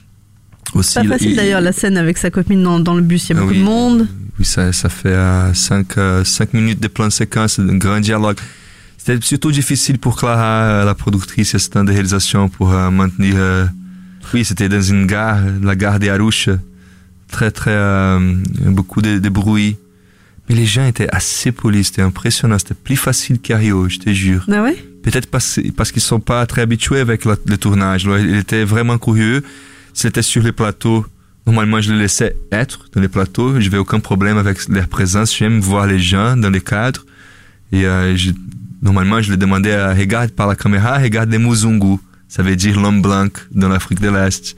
Aussi, c'est pas facile il, d'ailleurs, la scène avec sa copine dans, dans le bus, il y a beaucoup oui, de monde. Oui, ça, ça fait euh, cinq, euh, cinq minutes de plan de séquence, un grand dialogue. C'était surtout difficile pour Clara, la productrice, assistante de réalisation, pour euh, maintenir... Euh, oui, c'était dans une gare, la gare de Arusha. Très, très... Euh, beaucoup de, de bruit. Mais les gens étaient assez polis, c'était impressionnant, c'était plus facile qu'à Rio, je te jure. Ah ouais? Peut-être parce, parce qu'ils sont pas très habitués avec la, le tournage. Alors, ils étaient vraiment curieux. C'était sur les plateaux. Normalement, je les laissais être dans les plateaux. Je n'avais aucun problème avec leur présence. J'aime voir les gens dans les cadres. Et euh, je, normalement, je les demandais à regarder par la caméra, regarde les Muzungu. Ça veut dire l'homme blanc dans l'Afrique de l'Est.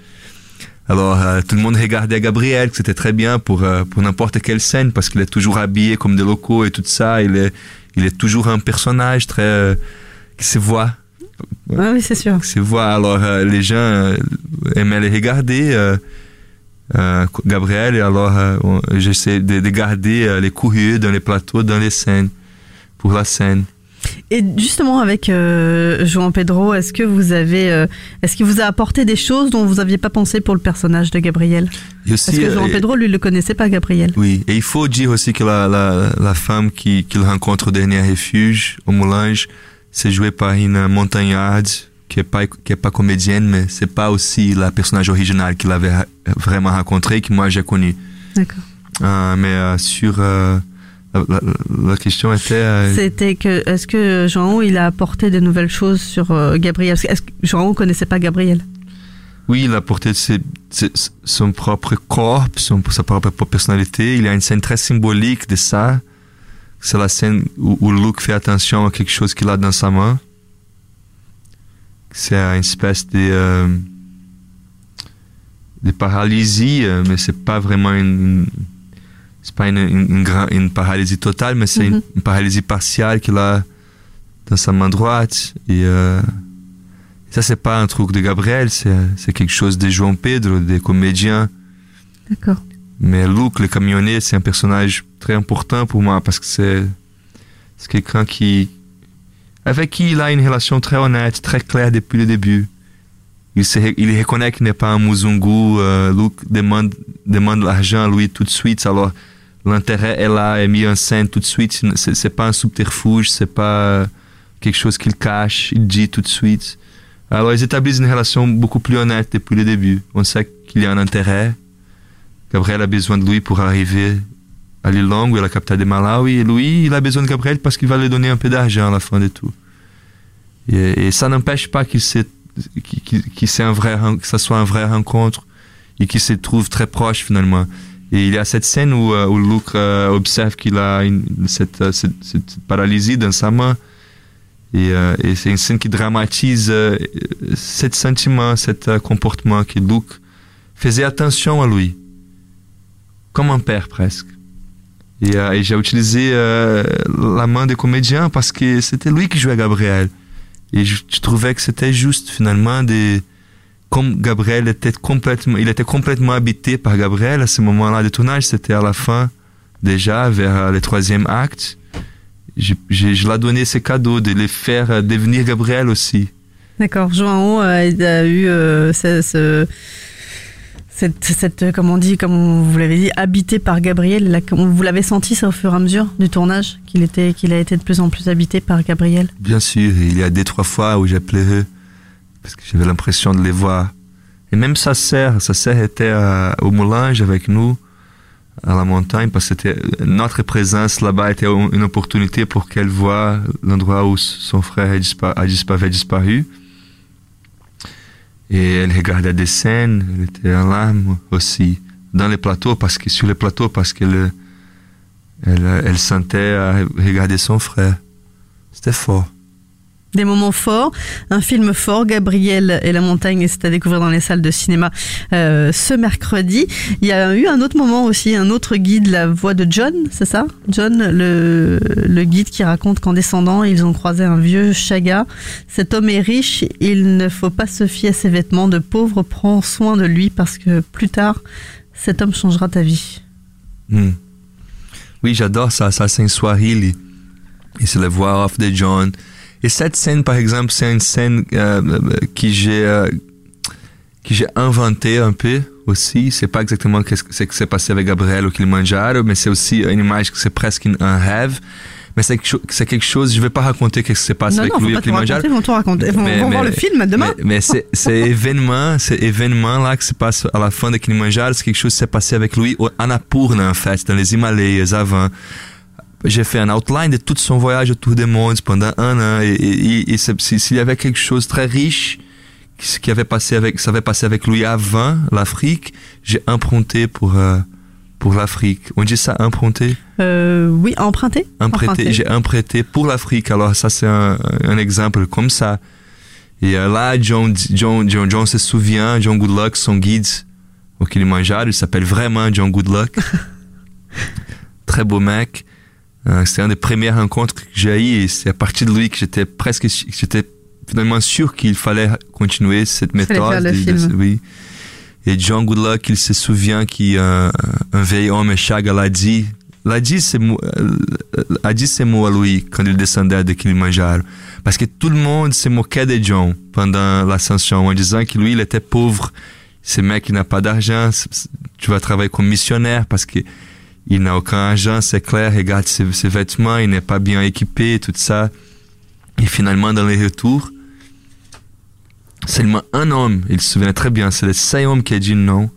Alors, euh, tout le monde regardait Gabriel, que c'était très bien pour, euh, pour n'importe quelle scène, parce qu'il est toujours habillé comme des locaux et tout ça. Il est, il est toujours un personnage très, euh, qui se voit. Ah oui, c'est sûr. Qui se voit. Alors, euh, les gens euh, aimaient les regarder, euh, euh, Gabriel, et alors euh, on, j'essaie de, de garder euh, les curieux dans les plateaux, dans les scènes, pour la scène. Et justement avec euh, João Pedro, est-ce que vous avez, euh, est-ce qu'il vous a apporté des choses dont vous n'aviez pas pensé pour le personnage de Gabriel? Aussi, Parce que João et, Pedro, lui, ne le connaissait pas, Gabriel. Oui, et il faut dire aussi que la, la, la femme qui, qu'il rencontre au dernier refuge, au Moulange, c'est jouée par une montagnarde qui est pas, qui est pas comédienne, mais c'est pas aussi la personnage original qu'il avait vraiment rencontré, que moi j'ai connu. D'accord. Euh, mais euh, sur... Euh, La, la, la question était... Euh... C'était que, est-ce que João, il a apporté de nouvelles choses sur euh, Gabriel? Est-ce que João ne connaissait pas Gabriel? Oui, il a apporté ses, ses, son propre corps, son, sa propre personnalité. Il y a une scène très symbolique de ça. C'est la scène où, où Luke fait attention à quelque chose qu'il a dans sa main. C'est une espèce de... Euh, de paralysie, mais c'est pas vraiment une... C'est pas une, une, une, une paralysie totale, mais c'est mm-hmm. une, une paralysie partielle qu'il a dans sa main droite. Et euh, ça, c'est pas un truc de Gabriel, c'est, c'est quelque chose de João Pedro, des comédiens. D'accord. Mais Luke, le camionnier, c'est un personnage très important pour moi parce que c'est, c'est quelqu'un qui, avec qui il a une relation très honnête, très claire depuis le début. Il, se, il reconnaît qu'il n'est pas un Muzungu. Euh, Luke demande, demande l'argent à lui tout de suite. Alors, l'intérêt est là, est mis en scène tout de suite. C'est, c'est pas un subterfuge, c'est pas quelque chose qu'il cache, il dit tout de suite. Alors, ils établissent une relation beaucoup plus honnête depuis le début. On sait qu'il y a un intérêt. Gabriel a besoin de lui pour arriver à l'île Longue, à la capitale de Malawi. Et lui, il a besoin de Gabriel parce qu'il va lui donner un peu d'argent à la fin de tout. Et, et ça n'empêche pas qu'il se, qu'il, qu'il, qu'il un vrai, que ça soit un vrai rencontre et qu'il se trouve très proche finalement. Et il y a cette scène où, où Luke euh, observe qu'il a une, cette, cette, cette paralysie dans sa main. Et, euh, et c'est une scène qui dramatise euh, ce sentiment, ce euh, comportement que Luke faisait attention à lui. Comme un père presque. Et, euh, et j'ai utilisé euh, la main des comédiens parce que c'était lui qui jouait Gabriel. Et je, je trouvais que c'était juste finalement de... Comme Gabriel était complètement, il était complètement habité par Gabriel à ce moment-là de tournage, c'était à la fin, déjà, vers le troisième acte. Je, je, je lui ai donné ce cadeau de le faire devenir Gabriel aussi. D'accord. João a, a eu euh, ce, ce, cette, cette, comme on dit, comme vous l'avez dit, habité par Gabriel. Là, vous l'avez senti ça au fur et à mesure du tournage, qu'il était, qu'il a été de plus en plus habité par Gabriel? Bien sûr. Il y a deux, trois fois où j'ai pleuré. Parce que j'avais l'impression de les voir. Et même sa sœur, sa sœur était à, au Moulange avec nous, à la montagne, parce que c'était, notre présence là-bas était une opportunité pour qu'elle voie l'endroit où son frère avait disparu. Et elle regardait des scènes, elle était en larmes aussi, dans les plateaux, parce que, sur les plateaux, parce qu'elle elle, elle sentait à regarder son frère. C'était fort. Des moments forts, un film fort, Gabriel et la montagne, c'est à découvrir dans les salles de cinéma euh, ce mercredi. Il y a eu un autre moment aussi, un autre guide, la voix de John, c'est ça? John, le, le guide qui raconte qu'en descendant, ils ont croisé un vieux chaga. Cet homme est riche, il ne faut pas se fier à ses vêtements de pauvre, prends soin de lui parce que plus tard, cet homme changera ta vie. Mmh. Oui, j'adore ça, ça c'est une soirée, et c'est la voix off de John. Et cette scène, par exemple, c'est une scène euh, que j'ai euh, que j'ai inventée un peu aussi. C'est pas exactement ce que s'est passé avec Gabriel au Kilimanjaro, mais c'est aussi une image que c'est presque un rêve. Mais c'est, c'est quelque chose, je vais pas raconter ce qui s'est passé non, avec non, lui au Kilimanjaro. Ils vont tout raconter, ils vont, mais, vont mais, voir le film demain. Mais, mais c'est, c'est événement, c'est événement là qui se passe à la fin de Kilimanjaro, c'est quelque chose qui s'est passé avec lui au Annapurna, en fait, dans les Himalayas avant. J'ai fait un outline de tout son voyage autour du monde pendant un an et, et, et, et s'il y avait quelque chose de très riche qui avait passé avec, ça avait passé avec lui avant l'Afrique, j'ai emprunté pour, euh, pour l'Afrique. On dit ça, emprunté? Euh, oui, emprunté. Emprunté. Emprunté. J'ai emprunté pour l'Afrique. Alors ça, c'est un, un exemple comme ça. Et euh, là, John, John, John, John se souvient, John Goodluck, son guide au Kilimanjaro, il s'appelle vraiment John Goodluck. Très beau mec. Euh, c'était une des premières rencontres que j'ai eues et c'est à partir de lui que j'étais presque, que j'étais finalement sûr qu'il fallait continuer cette méthode. Faire le de, film. De, oui. Et John Goodluck, il se souvient qu'un un vieil homme, Chaga, l'a dit, l'a dit ces mots, a dit ces mots à lui quand il descendait de Kilimanjaro. Parce que tout le monde se moquait de John pendant l'ascension en disant que lui, il était pauvre. Ce mec, il n'a pas d'argent. Tu vas travailler comme missionnaire parce que il n'a aucun argent, c'est clair, regarde ses, ses vêtements, il n'est pas bien équipé, tout ça. Et finalement, dans les retours, seulement un homme, il se souvient très bien, c'est le seul homme qui a dit non,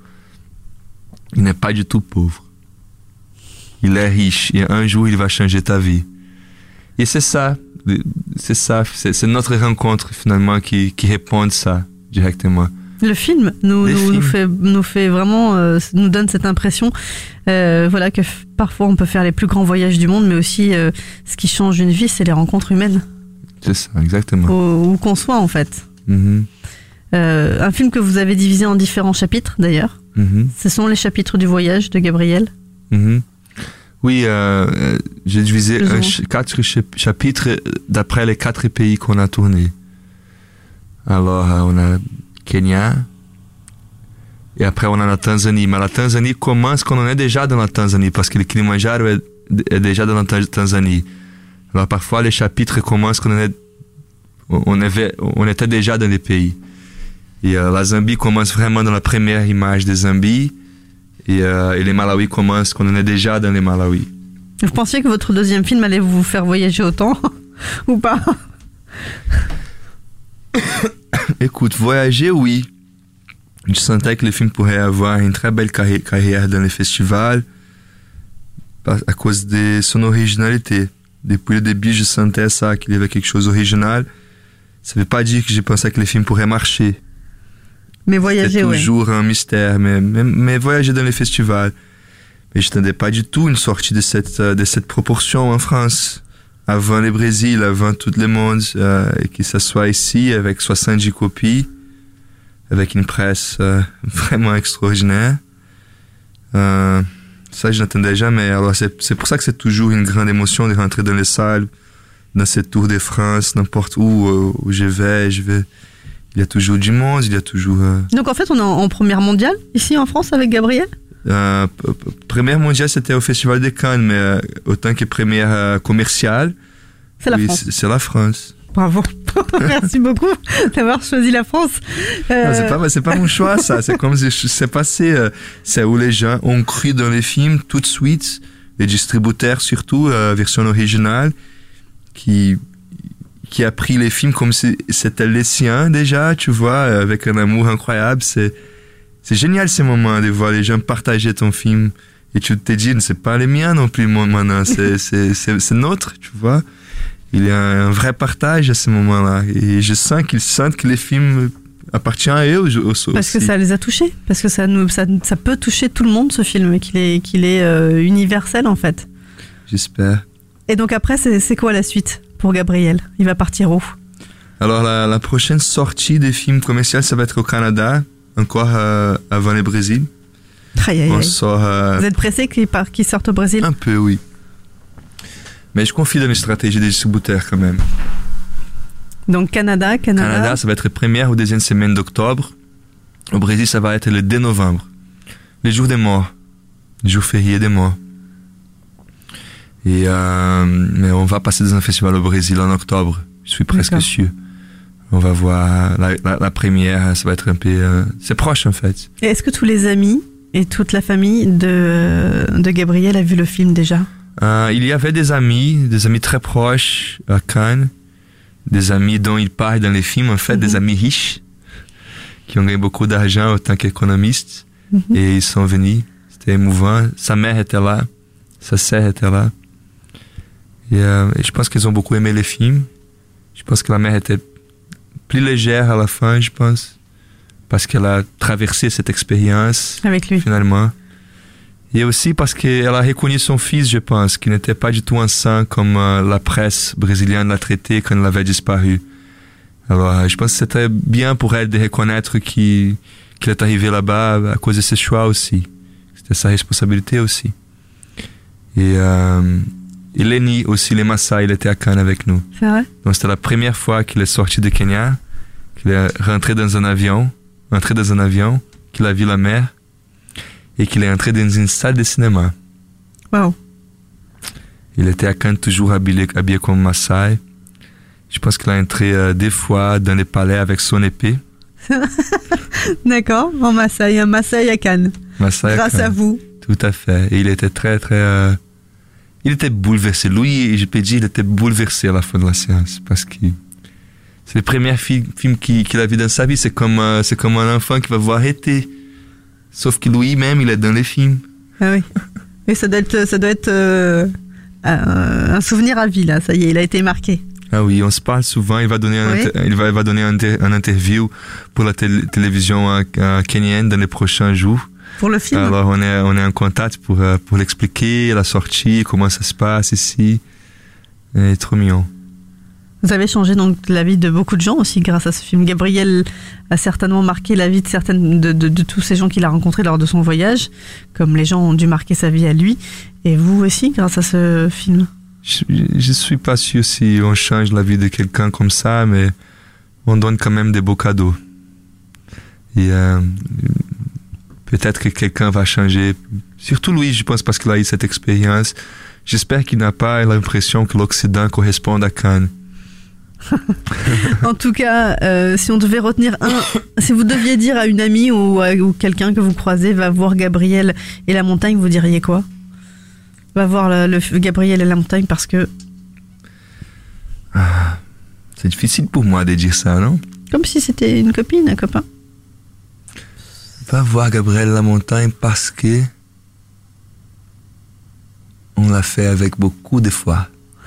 il n'est pas du tout pauvre. Il est riche et un jour, il va changer ta vie. Et c'est ça, c'est ça, c'est, c'est notre rencontre finalement qui, qui répond à ça directement. Le film nous, nous, nous, fait, nous fait vraiment, euh, nous donne cette impression, euh, voilà, que f- parfois on peut faire les plus grands voyages du monde, mais aussi euh, ce qui change une vie, c'est les rencontres humaines. C'est ça, exactement. Où, où qu'on soit en fait. Mm-hmm. Euh, un film que vous avez divisé en différents chapitres d'ailleurs. Mm-hmm. Ce sont les chapitres du voyage de Gabriel. Mm-hmm. Oui, euh, j'ai divisé un ch- quatre ch- chapitres d'après les quatre pays qu'on a tournés. Alors, euh, on a Kenya, et après on a la Tanzanie. Mais la Tanzanie commence quand on est déjà dans la Tanzanie, parce que le Kilimanjaro est, est déjà dans la Tanzanie. Alors parfois les chapitres commencent quand on, est, on, avait, on était déjà dans les pays. Et euh, la Zambie commence vraiment dans la première image des Zambies. Et, euh, et les Malawi commencent quand on est déjà dans les Malawi. Vous pensiez que votre deuxième film allait vous faire voyager autant ou pas? Écoute, voyager, oui. Je sentais que le film pourrait avoir une très belle carri- carrière dans les festivals à cause de son originalité. Depuis le début, je sentais ça, qu'il y avait quelque chose d'original. Ça ne veut pas dire que je pensais que le film pourrait marcher. Mais voyager, c'est oui. toujours un mystère, mais, mais, mais voyager dans les festivals. Mais je n'attendais pas du tout une sortie de cette, de cette proportion en France. Avant le Brésil, avant tout le monde, euh, et que ça soit ici avec soixante-dix copies, avec une presse euh, vraiment extraordinaire. Euh, ça, je n'attendais jamais. Alors, c'est, c'est pour ça que c'est toujours une grande émotion de rentrer dans les salles, dans cette Tour de France, n'importe où, euh, où je vais, je vais. Il y a toujours du monde, il y a toujours... Euh... Donc en fait, on est en, en première mondiale, ici en France, avec Gabriel? euh, p- p- Première mondiale, c'était au Festival de Cannes, mais euh, autant que première euh, commerciale, c'est la oui, France. C'est, c'est la France. Bravo. Merci beaucoup d'avoir choisi la France. Euh... Non, c'est pas, c'est pas mon choix, ça. C'est comme si c'est passé. Euh, c'est où les gens ont cru dans les films tout de suite, les distributeurs surtout, euh, version originale, qui... qui a pris les films comme si c'était les siens déjà, tu vois, avec un amour incroyable. C'est, c'est génial ces moments de voir les gens partager ton film et tu te dis, c'est pas les miens non plus maintenant, c'est, c'est, c'est, c'est notre, tu vois. Il y a un vrai partage à ce moment-là et je sens qu'ils sentent que les films appartiennent à eux aussi. Parce que ça les a touchés, parce que ça, nous, ça, ça peut toucher tout le monde ce film, qu'il est, qu'il est euh, universel en fait. J'espère. Et donc après, c'est, c'est quoi la suite pour Gabriel? Il va partir où? Alors la, la prochaine sortie des films commerciaux, ça va être au Canada, encore euh, avant le Brésil. Aïe, aïe, On aïe. sort, euh, Vous êtes pressé qu'il, part, qu'il sorte au Brésil? Un peu, oui. Mais je confie dans les stratégies des distributeurs quand même. Donc Canada, Canada. Canada, ça va être la première ou deuxième semaine d'octobre. Au Brésil, ça va être le deux novembre. Les jours des morts. Les jours fériés des morts. Et euh, mais on va passer dans un festival au Brésil en octobre. Je suis presque D'accord. sûr. On va voir la, la, la première, ça va être un peu... Euh, c'est proche en fait. Et est-ce que tous les amis et toute la famille de, de Gabriel a vu le film déjà? Euh, il y avait des amis, des amis très proches à Cannes, des amis dont il parle dans les films, en fait, mm-hmm. des amis riches qui ont gagné beaucoup d'argent en tant qu'économistes. Mm-hmm. Et ils sont venus, c'était émouvant. Sa mère était là, sa sœur était là. Et, euh, et je pense qu'ils ont beaucoup aimé les films. Je pense que la mère était plus légère à la fin, je pense, parce qu'elle a traversé cette expérience avec lui finalement. Et aussi parce qu'elle a reconnu son fils, je pense, qui n'était pas du tout un saint comme euh, la presse brésilienne l'a traité quand il avait disparu. Alors, je pense que c'était bien pour elle de reconnaître qu'il, qu'il est arrivé là-bas à cause de ses choix aussi. C'était sa responsabilité aussi. Et, euh, et Lenny aussi, les Maasai, il était à Cannes avec nous. C'est vrai? Donc c'était la première fois qu'il est sorti de Kenya, qu'il est rentré dans un avion, entré dans un avion, qu'il a vu la mer. Et qu'il est entré dans une salle de cinéma. Wow. Il était à Cannes toujours habillé, habillé comme Maasai. Je pense qu'il a entré euh, deux fois dans les palais avec son épée. D'accord, en Maasai, un Maasai à Cannes. Maasai Grâce à, Cannes. à vous. Tout à fait. Et il était très, très... Euh... Il était bouleversé. Lui, je peux dire, il était bouleversé à la fin de la séance. Parce que c'est le premier film, film qu'il, qu'il a vu dans sa vie. C'est comme, euh, c'est comme un enfant qui va voir été. Sauf que lui-même, il est dans les films. Ah oui. Et ça doit être, ça doit être euh, un souvenir à vie, là. Ça y est, il a été marqué. Ah oui, on se parle souvent. Il va donner un, oui. inter- il va, il va donner un, inter- un interview pour la télé- télévision euh, euh, kenyenne dans les prochains jours. Pour le film? Alors, on est, on est en contact pour, euh, pour l'expliquer, la sortie, comment ça se passe ici. Et trop mignon. Vous avez changé donc la vie de beaucoup de gens aussi grâce à ce film. Gabriel a certainement marqué la vie de certaines de, de, de tous ces gens qu'il a rencontrés lors de son voyage, comme les gens ont dû marquer sa vie à lui, et vous aussi grâce à ce film. Je, je suis pas sûr si on change la vie de quelqu'un comme ça, mais on donne quand même des beaux cadeaux. Et euh, peut-être que quelqu'un va changer. Surtout lui, je pense, parce qu'il a eu cette expérience. J'espère qu'il n'a pas l'impression que l'Occident corresponde à Cannes. En tout cas, euh, si on devait retenir un, si vous deviez dire à une amie ou, à, ou quelqu'un que vous croisez va voir Gabriel et la montagne, vous diriez quoi? Va voir le, le Gabriel et la montagne parce que... Ah, c'est difficile pour moi de dire ça, non? Comme si c'était une copine, un copain. Va voir Gabriel et la montagne parce que on l'a fait avec beaucoup de foi.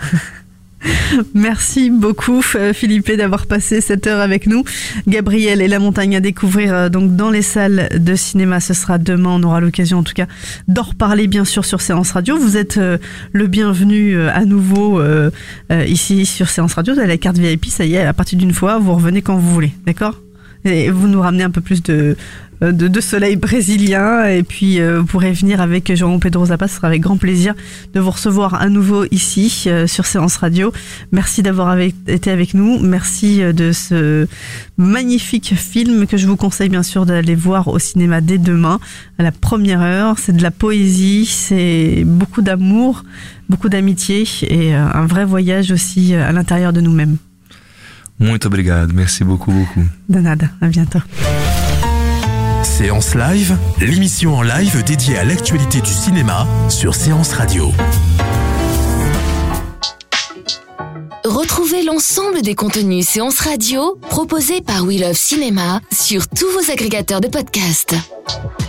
Merci beaucoup Philippe d'avoir passé cette heure avec nous. Gabriel et la montagne à découvrir donc dans les salles de cinéma, ce sera demain, on aura l'occasion en tout cas d'en reparler bien sûr sur Séance Radio. Vous êtes euh, le bienvenu euh, à nouveau euh, euh, ici sur Séance Radio, vous avez la carte V I P, ça y est, à partir d'une fois, vous revenez quand vous voulez, d'accord? Et vous nous ramenez un peu plus de, de, de soleil brésilien et puis euh, vous pourrez venir avec João Pedro Zappa, ce sera avec grand plaisir de vous recevoir à nouveau ici euh, sur Séance Radio. Merci d'avoir avec, été avec nous, merci de ce magnifique film que je vous conseille bien sûr d'aller voir au cinéma dès demain à la première heure. C'est de la poésie, c'est beaucoup d'amour, beaucoup d'amitié et euh, un vrai voyage aussi à l'intérieur de nous-mêmes. Muito obrigado, merci beaucoup, beaucoup. De nada, à bientôt. Séance Live, l'émission en live dédiée à l'actualité du cinéma sur Séance Radio. Retrouvez l'ensemble des contenus Séance Radio proposés par We Love Cinéma sur tous vos agrégateurs de podcasts.